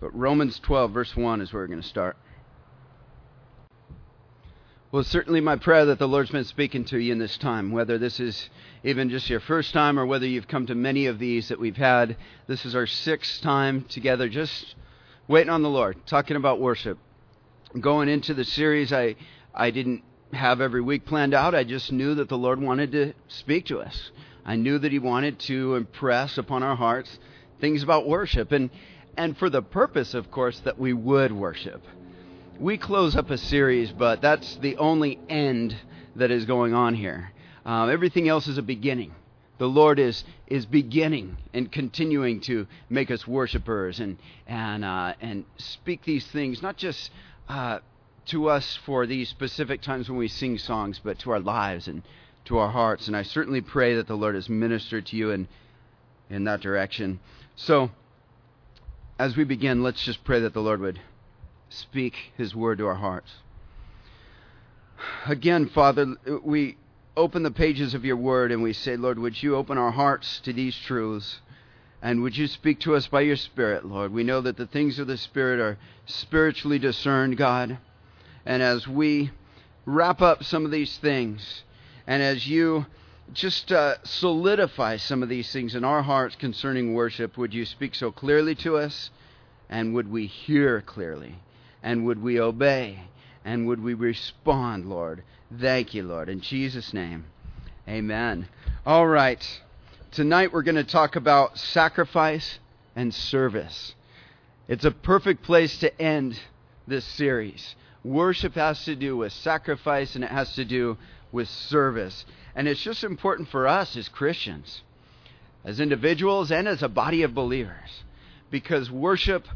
But Romans 12, verse 1 is where we're going to start. Well, it's certainly my prayer that the Lord's been speaking to you in this time, whether this is even just your first time or whether you've come to many of these that we've had. This is our 6th time together, just waiting on the Lord, talking about worship. Going into the series, I didn't have every week planned out. I just knew that the Lord wanted to speak to us. I knew that He wanted to impress upon our hearts things about worship, and for the purpose, of course, that we would worship. We close up a series, but that's the only end that is going on here. Everything else is a beginning. The Lord is beginning and continuing to make us worshipers and speak these things, not just to us for these specific times when we sing songs, but to our lives and to our hearts. And I certainly pray that the Lord has ministered to you in that direction. So, as we begin, let's just pray that the Lord would speak His word to our hearts. Again, Father, we open the pages of your word and we say, Lord, would you open our hearts to these truths, and would you speak to us by your Spirit, Lord? We know that the things of the Spirit are spiritually discerned, God. And as we wrap up some of these things, and as you just solidify some of these things in our hearts concerning worship, would you speak so clearly to us, and would we hear clearly, and would we obey, and would we respond, Lord? Thank you, Lord. In Jesus' name, amen. All right. Tonight we're going to talk about sacrifice and service. It's a perfect place to end this series. Worship has to do with sacrifice, and it has to do with service. And it's just important for us as Christians, as individuals, and as a body of believers, because worship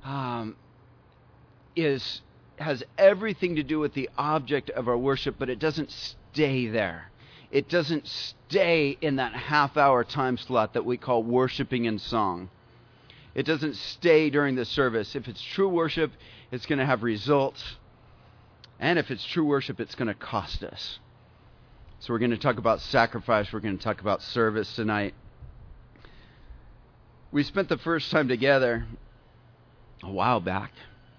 has everything to do with the object of our worship, but it doesn't stay there. It doesn't stay in that half-hour time slot that we call worshiping in song. It doesn't stay during the service. If it's true worship, it's going to have results. And if it's true worship, it's going to cost us. So we're going to talk about sacrifice. We're going to talk about service tonight. We spent the first time together a while back,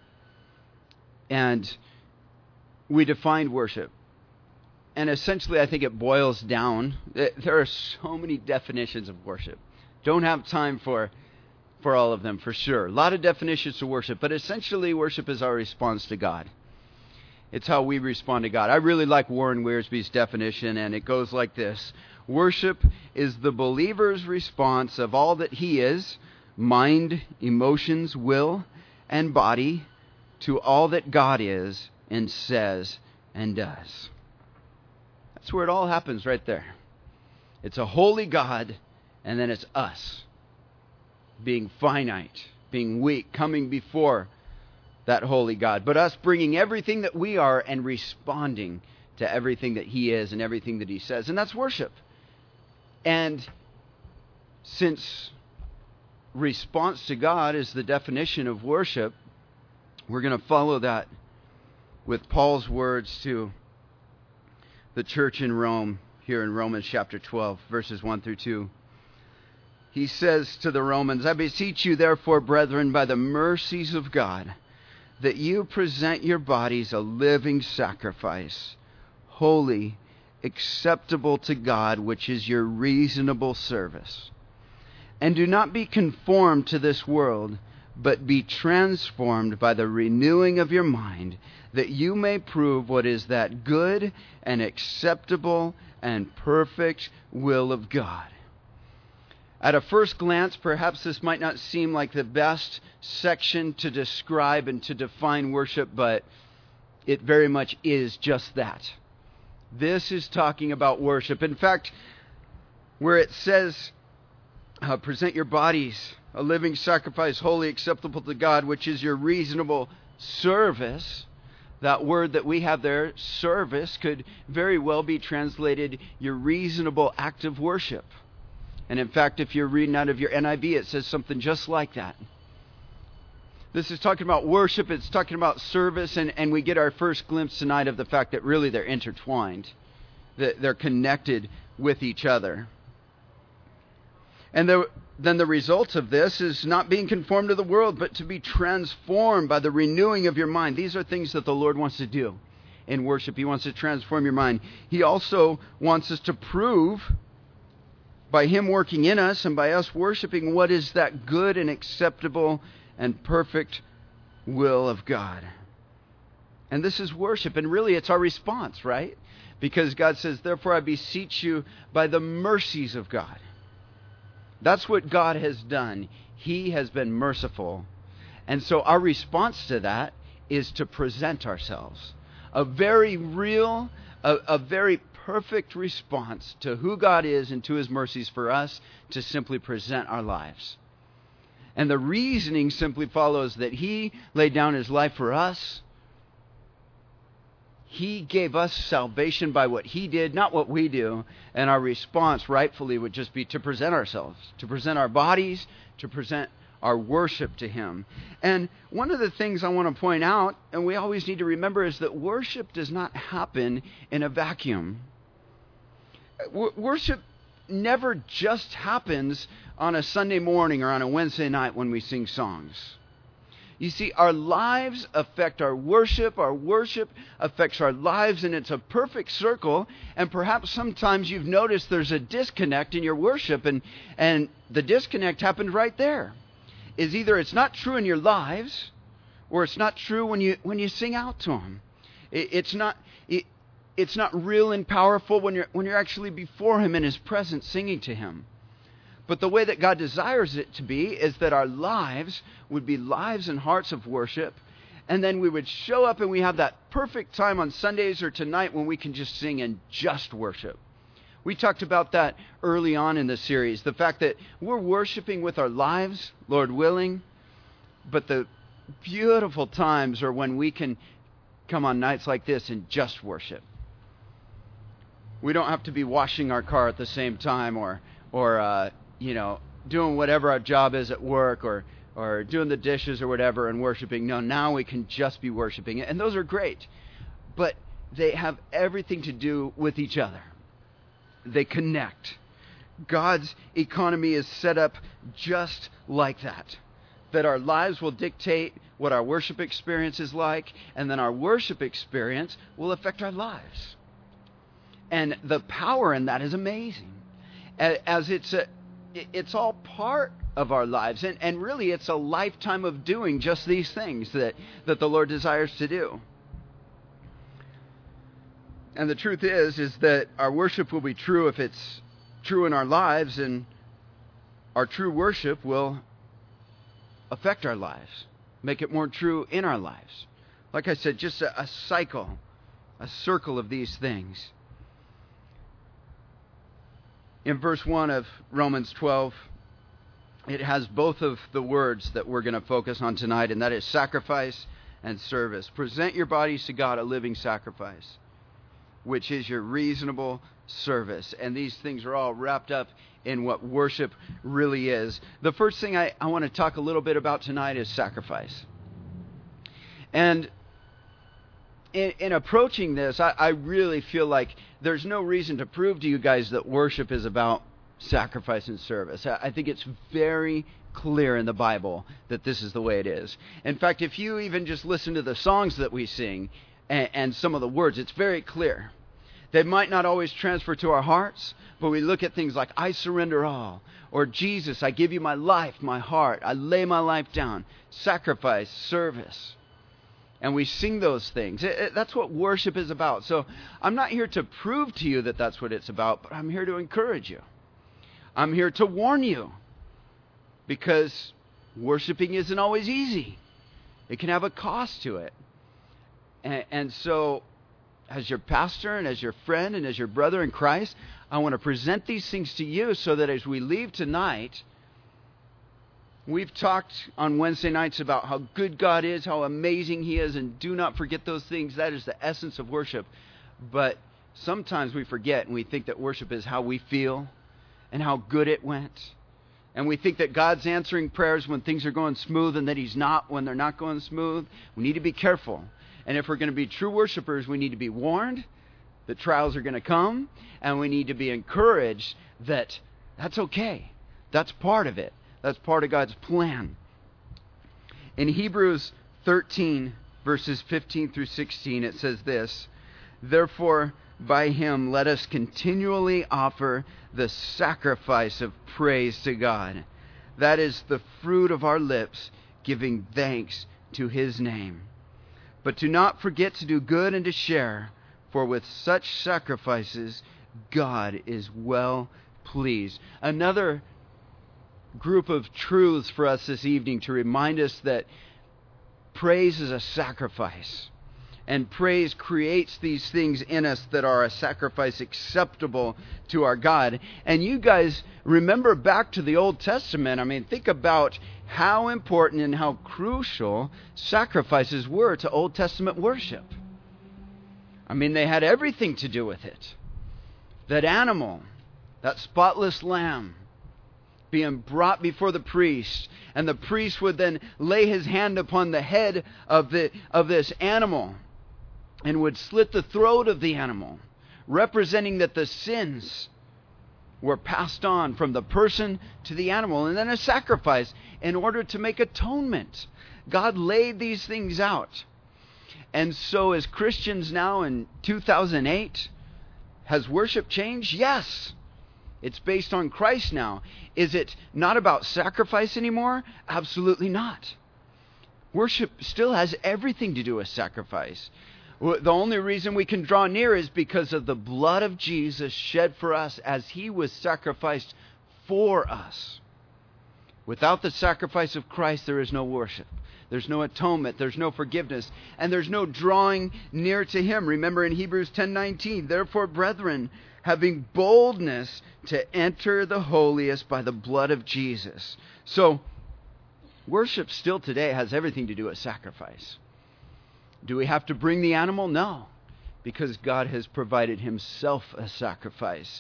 and we defined worship. And essentially, I think it boils down. There are so many definitions of worship. Don't have time for all of them, for sure. A lot of definitions to worship, but essentially, worship is our response to God. It's how we respond to God. I really like Warren Wiersbe's definition, and it goes like this. Worship is the believer's response of all that he is, mind, emotions, will, and body, to all that God is and says and does. That's where it all happens right there. It's a holy God, and then it's us being finite, being weak, coming before that holy God, but us bringing everything that we are and responding to everything that He is and everything that He says. And that's worship. And since response to God is the definition of worship, we're going to follow that with Paul's words to the church in Rome, here in Romans chapter 12, verses 1 through 2. He says to the Romans, I beseech you therefore, brethren, by the mercies of God, that you present your bodies a living sacrifice, holy, acceptable to God, which is your reasonable service. And do not be conformed to this world, but be transformed by the renewing of your mind, that you may prove what is that good and acceptable and perfect will of God. At a first glance, perhaps this might not seem like the best section to describe and to define worship, but it very much is just that. This is talking about worship. In fact, where it says, present your bodies a living sacrifice, holy, acceptable to God, which is your reasonable service, that word that we have there, service, could very well be translated your reasonable act of worship. And in fact, if you're reading out of your NIV, it says something just like that. This is talking about worship, it's talking about service, and we get our first glimpse tonight of the fact that really they're intertwined, that they're connected with each other. And then the result of this is not being conformed to the world, but to be transformed by the renewing of your mind. These are things that the Lord wants to do in worship. He wants to transform your mind. He also wants us to prove by Him working in us and by us worshiping what is that good and acceptable and perfect will of God. And this is worship, and really it's our response, right? Because God says, therefore I beseech you by the mercies of God. That's what God has done. He has been merciful. And so our response to that is to present ourselves. A very real, a very perfect response to who God is and to His mercies for us, to simply present our lives. And the reasoning simply follows that He laid down His life for us. He gave us salvation by what He did, not what we do. And our response rightfully would just be to present ourselves, to present our bodies, to present our worship to Him. And one of the things I want to point out, and we always need to remember, is that worship does not happen in a vacuum. Worship never just happens on a Sunday morning or on a Wednesday night when we sing songs. You see, our lives affect our worship affects our lives, and it's a perfect circle. And perhaps sometimes you've noticed there's a disconnect in your worship, and the disconnect happened right there. Is either it's not true in your lives, or it's not true when you sing out to Him. It's not real and powerful when you're actually before Him in His presence singing to Him. But the way that God desires it to be is that our lives would be lives and hearts of worship, and then we would show up and we have that perfect time on Sundays or tonight when we can just sing and just worship. We talked about that early on in the series, the fact that we're worshiping with our lives, Lord willing, but the beautiful times are when we can come on nights like this and just worship. We don't have to be washing our car at the same time or doing whatever our job is at work or doing the dishes or whatever and worshiping. No, now we can just be worshiping. And those are great. But they have everything to do with each other. They connect. God's economy is set up just like that. That our lives will dictate what our worship experience is like, and then our worship experience will affect our lives. And the power in that is amazing. As it's all part of our lives. And really, it's a lifetime of doing just these things that the Lord desires to do. And the truth is that our worship will be true if it's true in our lives, and our true worship will affect our lives, make it more true in our lives. Like I said, just a cycle, a circle of these things. In verse 1 of Romans 12, it has both of the words that we're going to focus on tonight, and that is sacrifice and service. Present your bodies to God a living sacrifice, which is your reasonable service. And these things are all wrapped up in what worship really is. The first thing I want to talk a little bit about tonight is sacrifice. And in approaching this, I really feel like there's no reason to prove to you guys that worship is about sacrifice and service. I think it's very clear in the Bible that this is the way it is. In fact, if you even just listen to the songs that we sing and some of the words, it's very clear. They might not always transfer to our hearts, but we look at things like, I surrender all, or Jesus, I give you my life, my heart, I lay my life down, sacrifice, service. And we sing those things. That's what worship is about. So I'm not here to prove to you that that's what it's about, but I'm here to encourage you. I'm here to warn you, because worshiping isn't always easy. It can have a cost to it. And so, as your pastor and as your friend and as your brother in Christ, I want to present these things to you so that as we leave tonight, we've talked on Wednesday nights about how good God is, how amazing He is, and do not forget those things. That is the essence of worship. But sometimes we forget and we think that worship is how we feel and how good it went. And we think that God's answering prayers when things are going smooth and that He's not when they're not going smooth. We need to be careful. And if we're going to be true worshipers, we need to be warned that trials are going to come, and we need to be encouraged that that's okay. That's part of it. That's part of God's plan. In Hebrews 13, verses 15 through 16, it says this, "Therefore, by him let us continually offer the sacrifice of praise to God. That is the fruit of our lips, giving thanks to his name. But do not forget to do good and to share, for with such sacrifices God is well pleased." Another group of truths for us this evening to remind us that praise is a sacrifice. And praise creates these things in us that are a sacrifice acceptable to our God. And you guys remember back to the Old Testament. I mean, think about how important and how crucial sacrifices were to Old Testament worship. I mean, they had everything to do with it. That animal, that spotless lamb, being brought before the priest, and the priest would then lay his hand upon the head of this animal and would slit the throat of the animal, representing that the sins were passed on from the person to the animal, and then a sacrifice in order to make atonement. God laid these things out. And so as Christians now in 2008, has worship changed? Yes. It's based on Christ now. Is it not about sacrifice anymore? Absolutely not. Worship still has everything to do with sacrifice. The only reason we can draw near is because of the blood of Jesus shed for us as he was sacrificed for us. Without the sacrifice of Christ, there is no worship. There's no atonement. There's no forgiveness. And there's no drawing near to him. Remember in Hebrews 10:19, "Therefore, brethren, having boldness to enter the holiest by the blood of Jesus." So, worship still today has everything to do with sacrifice. Do we have to bring the animal? No, because God has provided himself a sacrifice.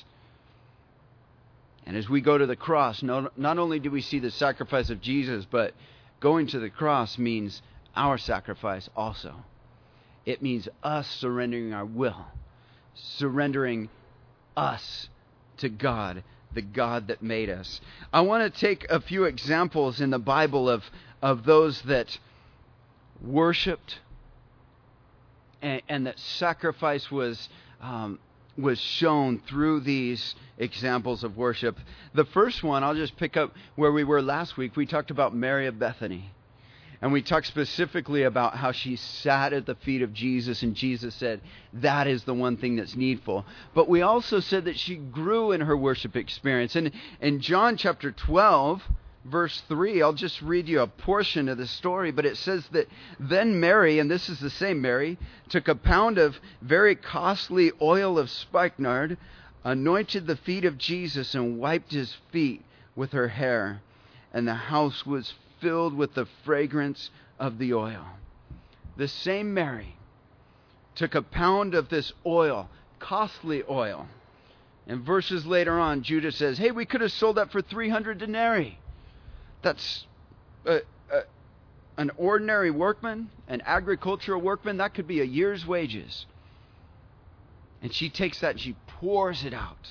And as we go to the cross, not only do we see the sacrifice of Jesus, but going to the cross means our sacrifice also. It means us surrendering our will, surrendering us to God, the God that made us. I want to take a few examples in the Bible of those that worshipped and that sacrifice was shown through these examples of worship. The first one, I'll just pick up where we were last week. We talked about Mary of Bethany. And we talked specifically about how she sat at the feet of Jesus, and Jesus said, that is the one thing that's needful. But we also said that she grew in her worship experience. And in John chapter 12, verse 3, I'll just read you a portion of the story, but it says that then Mary, and this is the same Mary, took a pound of very costly oil of spikenard, anointed the feet of Jesus, and wiped his feet with her hair. And the house was filled with the fragrance of the oil. The same Mary took a pound of this oil, costly oil. And verses later on, Judah says, hey, we could have sold that for 300 denarii. That's an ordinary workman, an agricultural workman, that could be a year's wages. And she takes that and she pours it out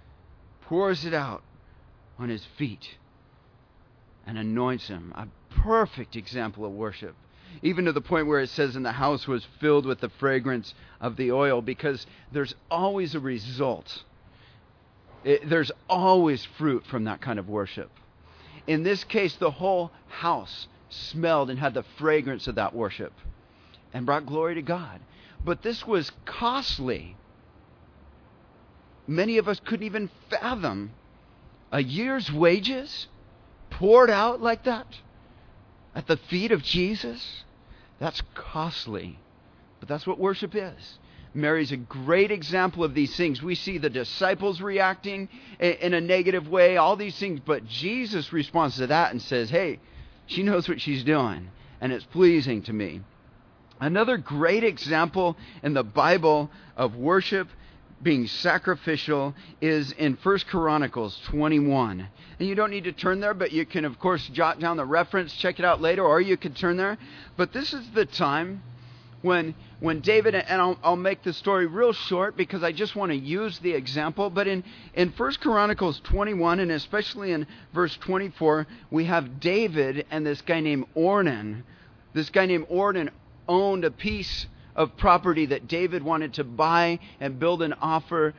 on his feet and anoints him. A perfect example of worship. Even to the point where it says, and the house was filled with the fragrance of the oil, because there's always a result. There's always fruit from that kind of worship. In this case, the whole house smelled and had the fragrance of that worship and brought glory to God. But this was costly. Many of us couldn't even fathom a year's wages poured out like that at the feet of Jesus. That's costly. But that's what worship is. Mary's a great example of these things. We see the disciples reacting in a negative way, all these things, but Jesus responds to that and says, hey, she knows what she's doing, and it's pleasing to me. Another great example in the Bible of worship being sacrificial is in 1 Chronicles 21. And you don't need to turn there, but you can, of course, jot down the reference, check it out later, or you can turn there. But this is the time when David, and I'll make the story real short because I just want to use the example, but in 1 Chronicles 21, and especially in verse 24, we have David and this guy named Ornan. This guy named Ornan owned a piece of property that David wanted to buy and build an altar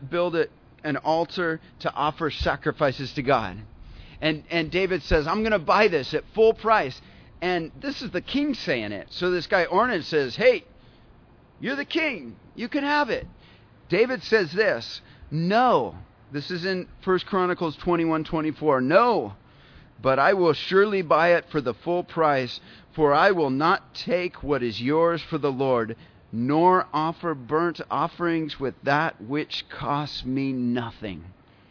to offer sacrifices to God. And David says, I'm going to buy this at full price. And this is the king saying it. So this guy Ornan says, hey, you're the king. You can have it. David says this, no. This is in 1 Chronicles 21:24. No, but I will surely buy it for the full price, for I will not take what is yours for the Lord, nor offer burnt offerings with that which costs me nothing.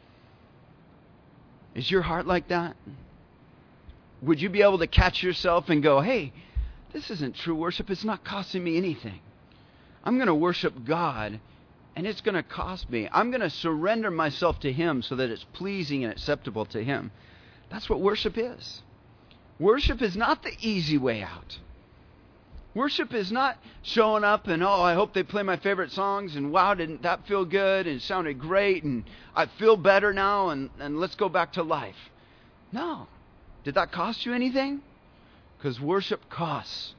Is your heart like that? Would you be able to catch yourself and go, hey, this isn't true worship. It's not costing me anything. I'm going to worship God, and it's going to cost me. I'm going to surrender myself to Him so that it's pleasing and acceptable to Him. That's what worship is. Worship is not the easy way out. Worship is not showing up and, I hope they play my favorite songs, and wow, didn't that feel good, and it sounded great, and I feel better now, and let's go back to life. No. Did that cost you anything? Because worship costs.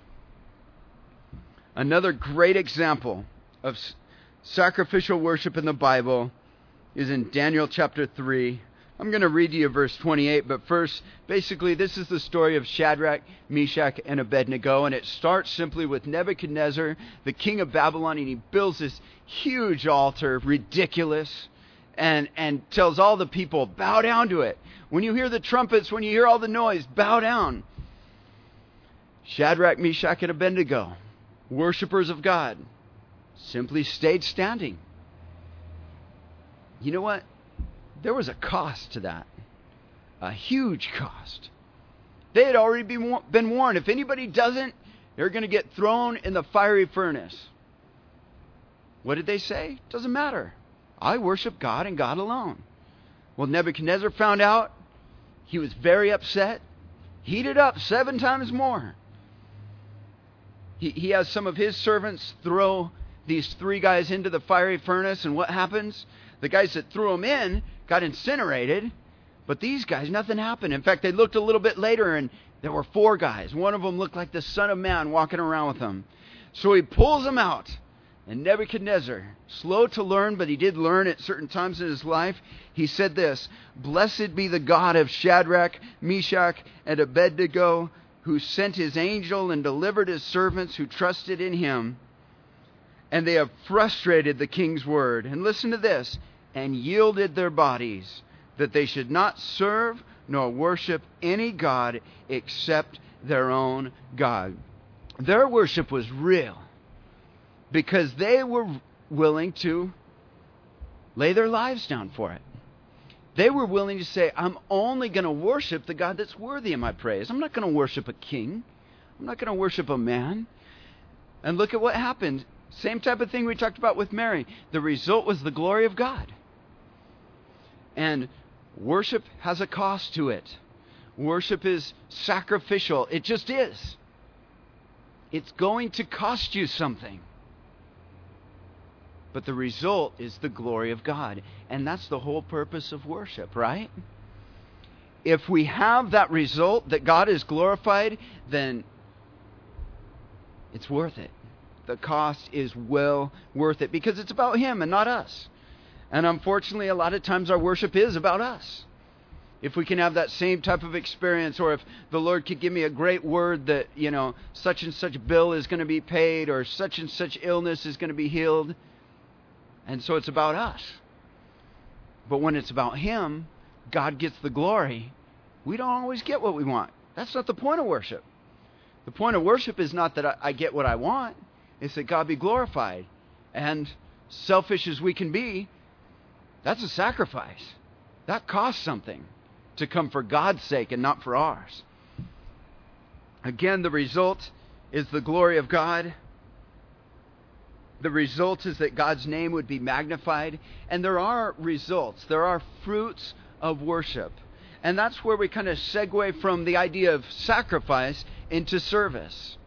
Another great example of sacrificial worship in the Bible is in Daniel chapter 3. I'm going to read to you verse 28, but first, basically, this is the story of Shadrach, Meshach, and Abednego, and it starts simply with Nebuchadnezzar, the king of Babylon, and he builds this huge altar, ridiculous, and tells all the people, bow down to it. When you hear the trumpets, when you hear all the noise, bow down. Shadrach, Meshach, and Abednego, worshipers of God, simply stayed standing. You know what? There was a cost to that. A huge cost. They had already been warned. If anybody doesn't, they're going to get thrown in the fiery furnace. What did they say? Doesn't matter. I worship God and God alone. Well, Nebuchadnezzar found out. He was very upset. Heated up 7 times more. He has some of his servants throw these 3 guys into the fiery furnace, and what happens? The guys that threw them in got incinerated, but these guys, nothing happened. In fact, they looked a little bit later, and there were 4 guys. One of them looked like the Son of Man walking around with them. So he pulls them out. And Nebuchadnezzar, slow to learn, but he did learn at certain times in his life, he said this, "Blessed be the God of Shadrach, Meshach, and Abednego, who sent his angel and delivered his servants who trusted in him. And they have frustrated the king's word." And listen to this, "and yielded their bodies, that they should not serve nor worship any god except their own God." Their worship was real, because they were willing to lay their lives down for it. They were willing to say, I'm only going to worship the God that's worthy of my praise. I'm not going to worship a king. I'm not going to worship a man. And look at what happened. Same type of thing we talked about with Mary. The result was the glory of God. And worship has a cost to it. Worship is sacrificial. It just is. It's going to cost you something. But the result is the glory of God. And that's the whole purpose of worship, right? If we have that result, that God is glorified, then it's worth it. The cost is well worth it, because it's about Him and not us. And unfortunately, a lot of times our worship is about us. If we can have that same type of experience, or if the Lord could give me a great word that, such and such bill is going to be paid, or such and such illness is going to be healed. And so it's about us. But when it's about Him, God gets the glory. We don't always get what we want. That's not the point of worship. The point of worship is not that I get what I want. It's that God be glorified. And selfish as we can be, that's a sacrifice. That costs something to come for God's sake and not for ours. Again, the result is the glory of God. The result is that God's name would be magnified. And there are results. There are fruits of worship. And that's where we kind of segue from the idea of sacrifice into service.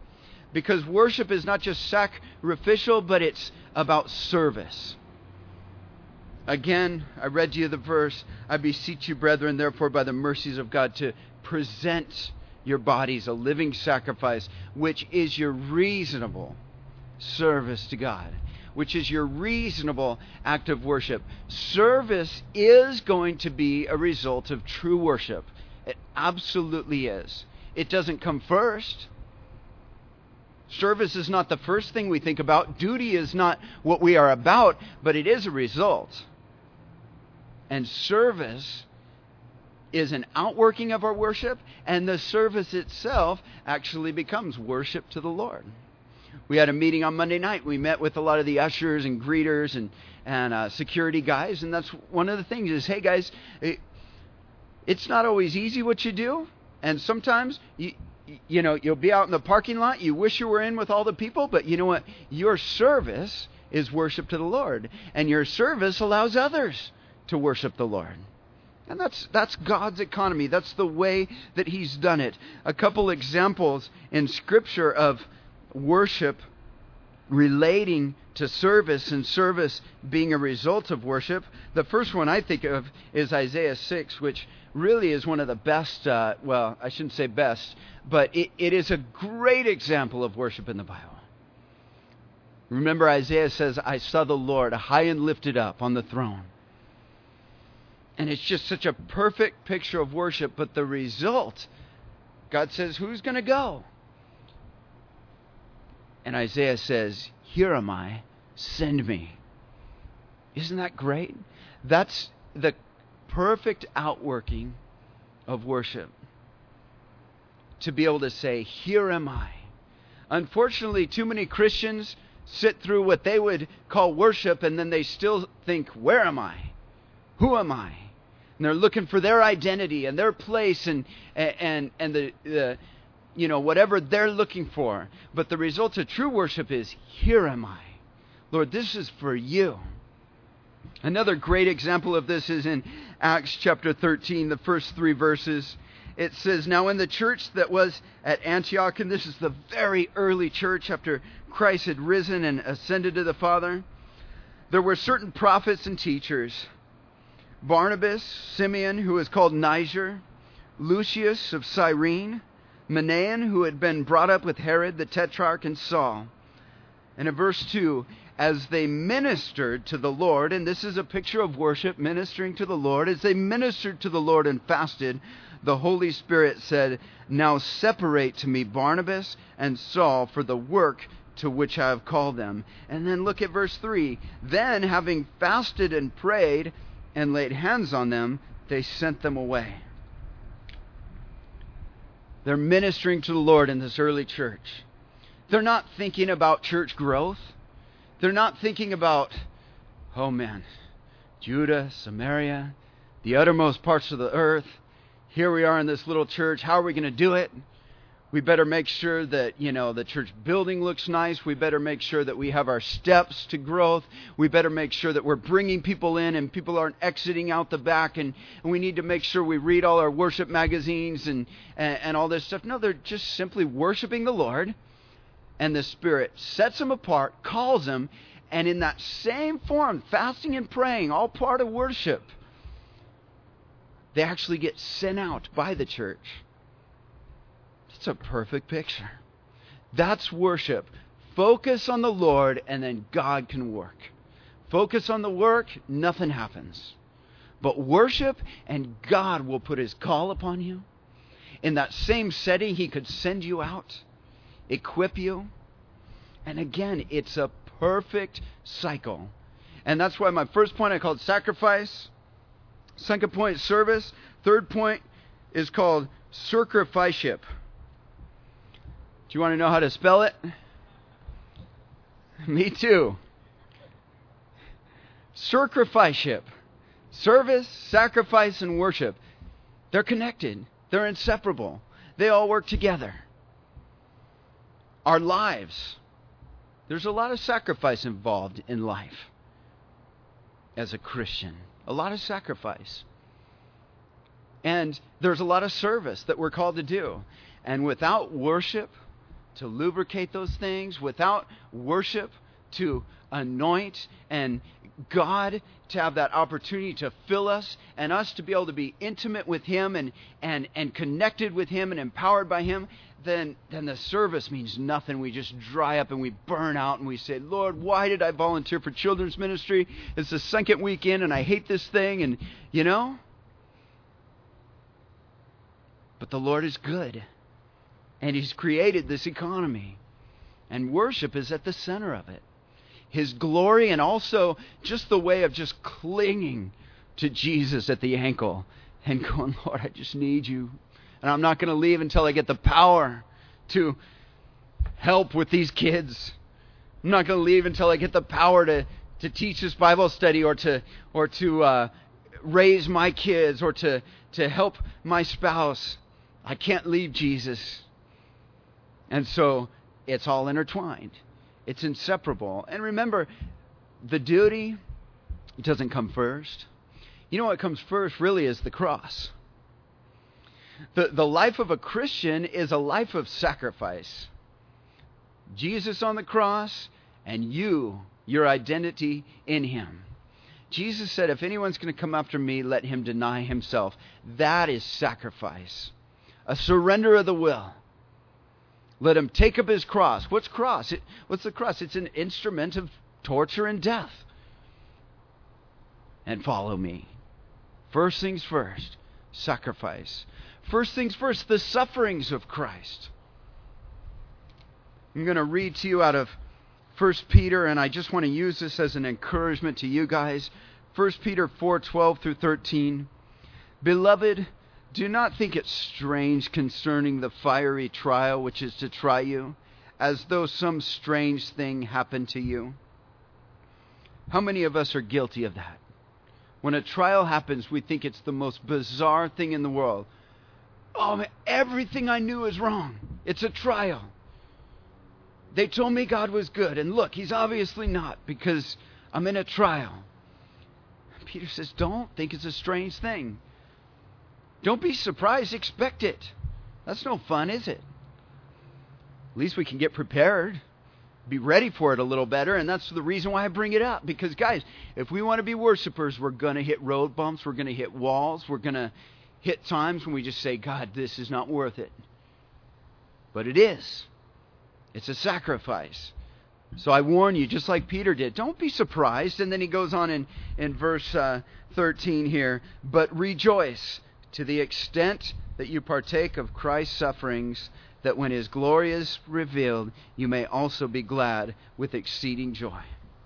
Because worship is not just sacrificial, but it's about service. Again, I read to you the verse, I beseech you, brethren, therefore, by the mercies of God, to present your bodies a living sacrifice, which is your reasonable service to God, which is your reasonable act of worship. Service is going to be a result of true worship. It absolutely is. It doesn't come first. Service is not the first thing we think about. Duty is not what we are about, but it is a result. And service is an outworking of our worship, and the service itself actually becomes worship to the Lord. We had a meeting on Monday night. We met with a lot of the ushers and greeters and security guys, and that's one of the things is, hey guys, it's not always easy what you do, and sometimes you'll be out in the parking lot, you wish you were in with all the people, but you know what? Your service is worship to the Lord, and your service allows others to worship the Lord. And that's God's economy. That's the way that He's done it. A couple examples in Scripture of worship relating to service and service being a result of worship. The first one I think of is Isaiah 6, which really is one of the best, well, I shouldn't say best, but it is a great example of worship in the Bible. Remember, Isaiah says, I saw the Lord high and lifted up on the throne. And it's just such a perfect picture of worship, but the result, God says, who's going to go? And Isaiah says, here am I, send me. Isn't that great? That's the perfect outworking of worship. To be able to say, here am I. Unfortunately, too many Christians sit through what they would call worship, and then they still think, where am I? Who am I? And they're looking for their identity and their place and the whatever they're looking for. But the result of true worship is, here am I. Lord, this is for you. Another great example of this is in Acts chapter 13, the first 3 verses. It says, now in the church that was at Antioch, and this is the very early church after Christ had risen and ascended to the Father, there were certain prophets and teachers, Barnabas, Simeon, who is called Niger, Lucius of Cyrene, Manaen, who had been brought up with Herod the Tetrarch, and Saul. And in verse 2, as they ministered to the Lord, and this is a picture of worship, ministering to the Lord, as they ministered to the Lord and fasted, the Holy Spirit said, now separate to me Barnabas and Saul for the work to which I have called them. And then look at verse 3. Then, having fasted and prayed and laid hands on them, they sent them away. They're ministering to the Lord in this early church. They're not thinking about church growth. They're not thinking about, oh man, Judah, Samaria, the uttermost parts of the earth. Here we are in this little church. How are we going to do it? We better make sure that, the church building looks nice. We better make sure that we have our steps to growth. We better make sure that we're bringing people in and people aren't exiting out the back. And we need to make sure we read all our worship magazines and all this stuff. No, they're just simply worshiping the Lord. And the Spirit sets them apart, calls them, and in that same form, fasting and praying, all part of worship, they actually get sent out by the church. It's a perfect picture. That's worship. Focus on the Lord, and then God can work. Focus on the work, nothing happens. But worship, and God will put His call upon you. In that same setting, He could send you out, equip you. And again, it's a perfect cycle. And that's why my first point I called sacrifice. Second point, service. Third point is called sacrificeship. Do you want to know how to spell it? Me too. Sacrificeship. Service, sacrifice, and worship. They're connected. They're inseparable. They all work together. Our lives. There's a lot of sacrifice involved in life as a Christian. A lot of sacrifice. And there's a lot of service that we're called to do. And without worship, to lubricate those things, without worship to anoint, and God to have that opportunity to fill us, and us to be able to be intimate with Him and connected with Him and empowered by Him, then the service means nothing. We just dry up and we burn out and we say, Lord, why did I volunteer for children's ministry? It's the second weekend and I hate this thing, and But the Lord is good, and He's created this economy, and worship is at the center of it. His glory, and also just the way of just clinging to Jesus at the ankle and going, Lord, I just need you. And I'm not going to leave until I get the power to help with these kids. I'm not going to leave until I get the power to teach this Bible study, or to raise my kids, or to help my spouse. I can't leave Jesus. And so it's all intertwined. It's inseparable. And remember, the duty doesn't come first. You know what comes first really is the cross. The life of a Christian is a life of sacrifice. Jesus on the cross, and your identity in Him. Jesus said, if anyone's going to come after me, let him deny himself. That is sacrifice. A surrender of the will. Let him take up his cross. What's cross? What's the cross? It's an instrument of torture and death. And follow me. First things first, sacrifice. First things first, the sufferings of Christ. I'm going to read to you out of 1 Peter, and I just want to use this as an encouragement to you guys. 1 Peter 4:12 through 13. Beloved, do not think it strange concerning the fiery trial which is to try you, as though some strange thing happened to you. How many of us are guilty of that? When a trial happens, we think it's the most bizarre thing in the world. Oh man, everything I knew is wrong. It's a trial. They told me God was good, and look, He's obviously not, because I'm in a trial. Peter says, don't think it's a strange thing. Don't be surprised, expect it. That's no fun, is it? At least we can get prepared, be ready for it a little better, and that's the reason why I bring it up. Because guys, if we want to be worshipers, we're going to hit road bumps, we're going to hit walls, we're going to hit times when we just say, God, this is not worth it. But it is. It's a sacrifice. So I warn you, just like Peter did, don't be surprised. And then he goes on in verse 13 here, but rejoice to the extent that you partake of Christ's sufferings, that when His glory is revealed, you may also be glad with exceeding joy.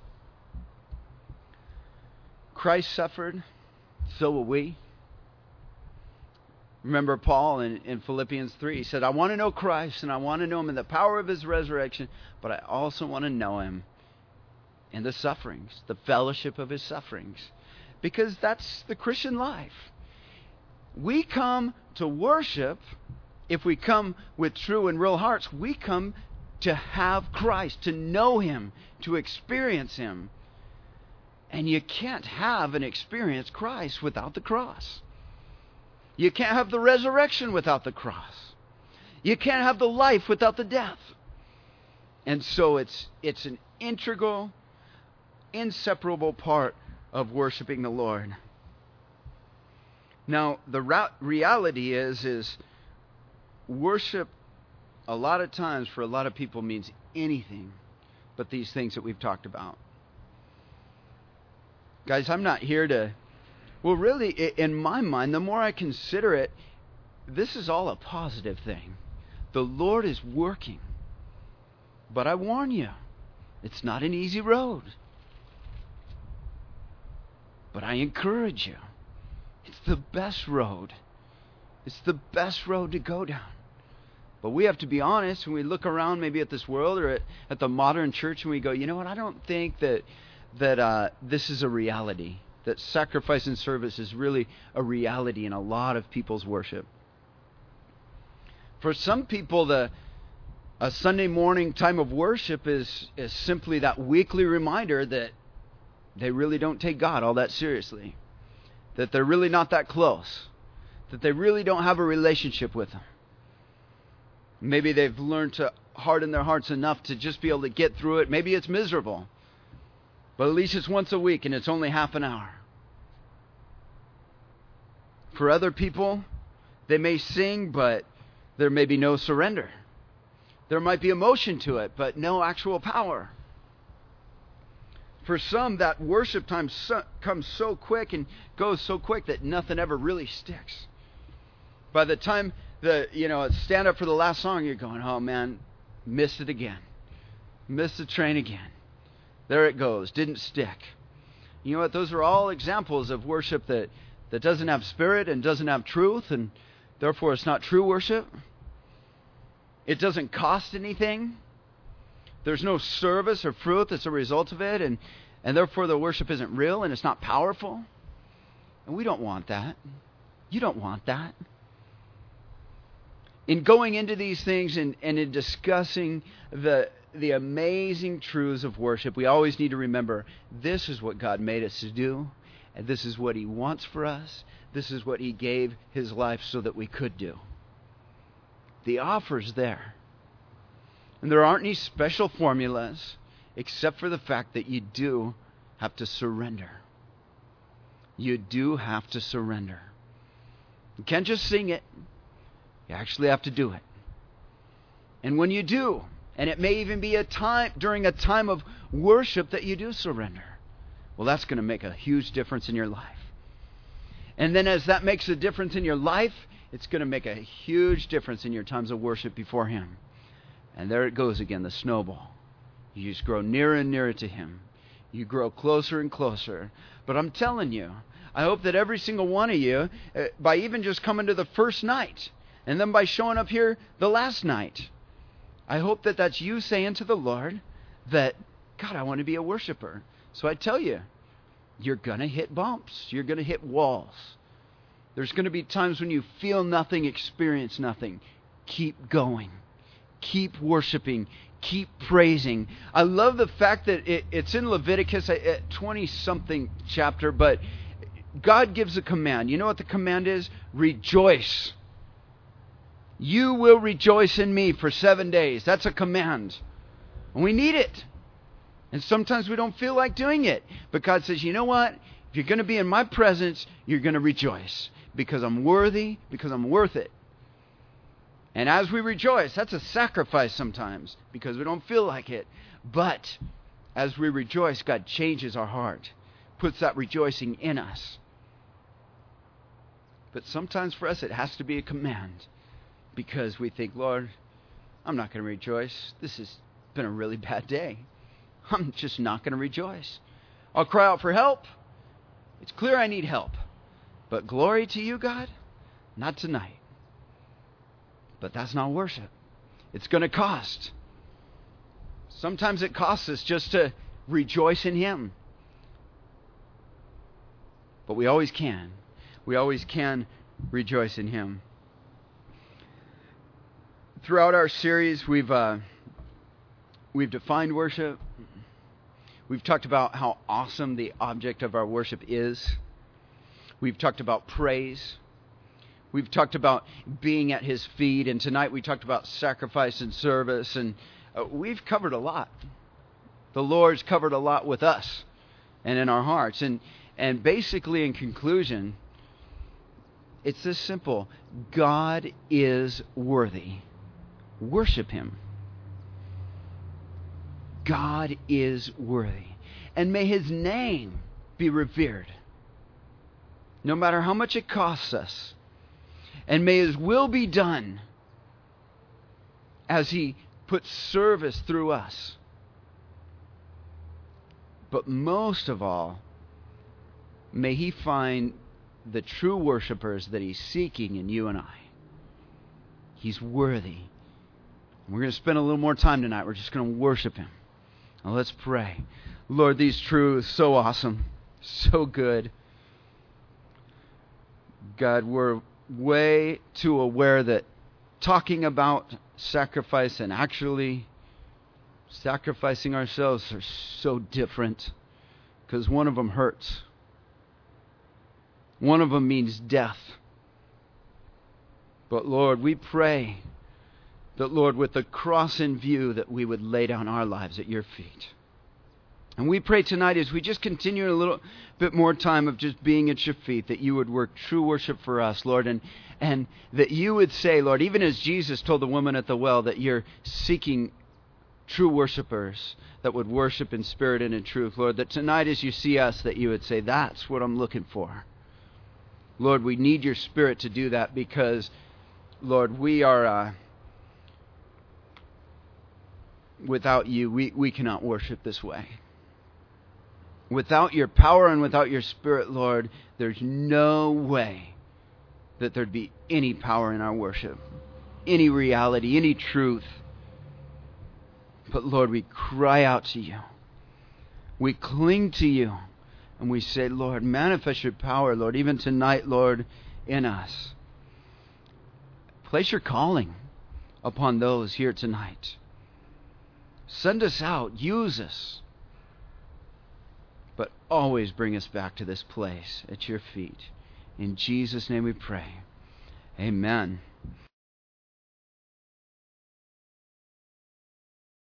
Christ suffered, so will we. Remember Paul in Philippians 3, he said, I want to know Christ, and I want to know Him in the power of His resurrection, but I also want to know Him in the sufferings, the fellowship of His sufferings. Because that's the Christian life. We come to worship, if we come with true and real hearts, we come to have Christ, to know Him, to experience Him. And you can't have and experience Christ without the cross. You can't have the resurrection without the cross. You can't have the life without the death. And so it's an integral, inseparable part of worshiping the Lord. Now, the reality is worship a lot of times for a lot of people means anything but these things that we've talked about. Guys, I'm not here to... Well, really, in my mind, the more I consider it, this is all a positive thing. The Lord is working. But I warn you, it's not an easy road. But I encourage you, it's the best road. It's the best road to go down. But we have to be honest when we look around maybe at this world or at the modern church and we go, you know what, I don't think that this is a reality. That sacrifice and service is really a reality in a lot of people's worship. For some people, a Sunday morning time of worship is simply that weekly reminder that they really don't take God all that seriously. That they're really not that close. That they really don't have a relationship with Him. Maybe they've learned to harden their hearts enough to just be able to get through it. Maybe it's miserable, but at least it's once a week and it's only half an hour. For other people, they may sing, but there may be no surrender. There might be emotion to it, but no actual power. For some, that worship time comes so quick and goes so quick that nothing ever really sticks. By the time stand up for the last song, you're going, oh man, missed it again. Missed the train again. There it goes. Didn't stick. You know what? Those are all examples of worship that doesn't have spirit and doesn't have truth, and therefore it's not true worship. It doesn't cost anything. There's no service or fruit that's a result of it, and therefore the worship isn't real and it's not powerful. And we don't want that. You don't want that. In going into these things and in discussing the amazing truths of worship, we always need to remember this is what God made us to do, and this is what He wants for us. This is what He gave His life so that we could do. The offer's there. And there aren't any special formulas except for the fact that you do have to surrender. You do have to surrender. You can't just sing it. You actually have to do it. And when you do, and it may even be during a time of worship that you do surrender, well, that's going to make a huge difference in your life. And then as that makes a difference in your life, it's going to make a huge difference in your times of worship before Him. And there it goes again, the snowball. You just grow nearer and nearer to Him. You grow closer and closer. But I'm telling you, I hope that every single one of you, by even just coming to the first night, and then by showing up here the last night, I hope that that's you saying to the Lord that, God, I want to be a worshiper. So I tell you, you're going to hit bumps. You're going to hit walls. There's going to be times when you feel nothing, experience nothing. Keep going. Keep worshiping. Keep praising. I love the fact that it's in Leviticus, 20-something chapter, but God gives a command. You know what the command is? Rejoice. You will rejoice in me for 7 days. That's a command. And we need it. And sometimes we don't feel like doing it. But God says, you know what? If you're going to be in my presence, you're going to rejoice. Because I'm worthy, because I'm worth it. And as we rejoice, that's a sacrifice sometimes. Because we don't feel like it. But as we rejoice, God changes our heart. Puts that rejoicing in us. But sometimes for us, it has to be a command. Because we think, Lord, I'm not going to rejoice. This has been a really bad day. I'm just not going to rejoice. I'll cry out for help. It's clear I need help. But glory to you, God, not tonight. But that's not worship. It's going to cost. Sometimes it costs us just to rejoice in Him. But we always can. We always can rejoice in Him. Throughout our series, we've defined worship. We've talked about how awesome the object of our worship is. We've talked about praise. We've talked about being at His feet. And tonight we talked about sacrifice and service. And we've covered a lot. The Lord's covered a lot with us and in our hearts. And basically, in conclusion, it's this simple. God is worthy. Worship Him. God is worthy. And may His name be revered. No matter how much it costs us. And may His will be done as He puts service through us. But most of all, may He find the true worshipers that He's seeking in you and I. He's worthy. We're going to spend a little more time tonight. We're just going to worship Him. Now let's pray. Lord, these truths, so awesome, so good. God, we're way too aware that talking about sacrifice and actually sacrificing ourselves are so different. Because one of them hurts. One of them means death. But Lord, we pray that, Lord, with the cross in view, that we would lay down our lives at your feet. And we pray tonight, as we just continue a little bit more time of just being at your feet, that you would work true worship for us, Lord, and that you would say, Lord, even as Jesus told the woman at the well, that you're seeking true worshipers that would worship in spirit and in truth, Lord, that tonight as you see us, that you would say, that's what I'm looking for. Lord, we need your Spirit to do that because, Lord, we are, without you, we cannot worship this way. Without your power and without your Spirit, Lord, there's no way that there'd be any power in our worship, any reality, any truth. But Lord, we cry out to you. We cling to you. And we say, Lord, manifest your power, Lord, even tonight, Lord, in us. Place your calling upon those here tonight. Send us out. Use us. But always bring us back to this place at your feet. In Jesus' name we pray. Amen.